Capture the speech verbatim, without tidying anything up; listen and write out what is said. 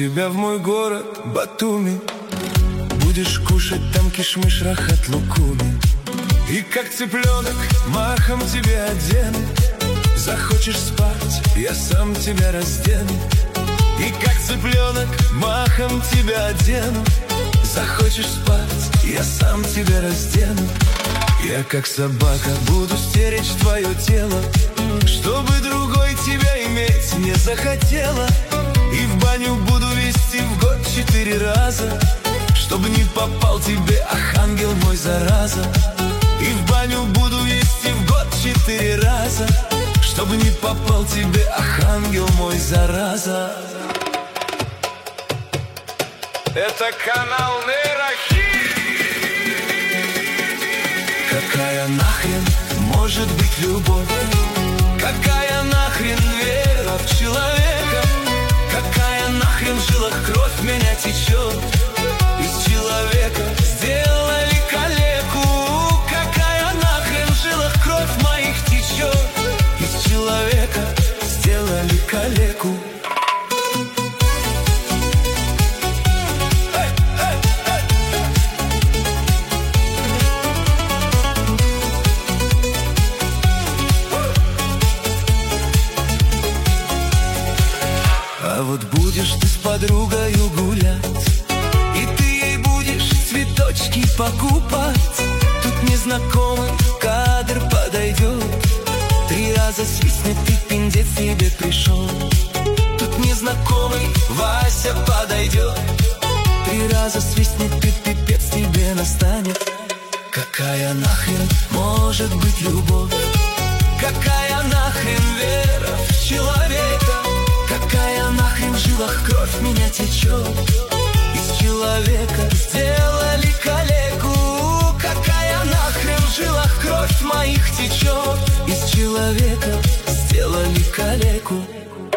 тебя в мой город Батуми. Будешь кушать там кишмиш, рахат, лукуми. И как цыпленок махом тебя одену. Захочешь спать, я сам тебя раздену. И как цыпленок махом тебя одену. Захочешь спать, я сам тебя раздену. Я как собака буду стеречь твое тело, чтобы другой тебя иметь не захотела. И в баню буду вести в год четыре раза, чтобы не попал тебе, ах, ангел мой, зараза. И в баню буду вести в год четыре раза, чтобы не попал тебе, ах, ангел мой, зараза. Это канал Нейрохит. Какая нахрен может быть любовь? Какая нахрен вера в человека? Какая нахрен в жилах кровь меня течет? Из человека сделали калеку. Какая нахрен в жилах кровь моих течет? Из человека сделали калеку. А вот будешь ты с подругою гулять, и ты ей будешь цветочки покупать. Тут незнакомый кадр подойдет, три раза свистнет, ты пиндец тебе пришел. Тут незнакомый Вася подойдет, три раза свистнет, ты пипец тебе настанет. Какая нахрен может быть любовь? Какая нахрен вера в человека? Какая нахрен в жилах кровь меня течет? Из человека сделали калеку. Какая нахрен в жилах кровь моих течет? Из человека сделали калеку.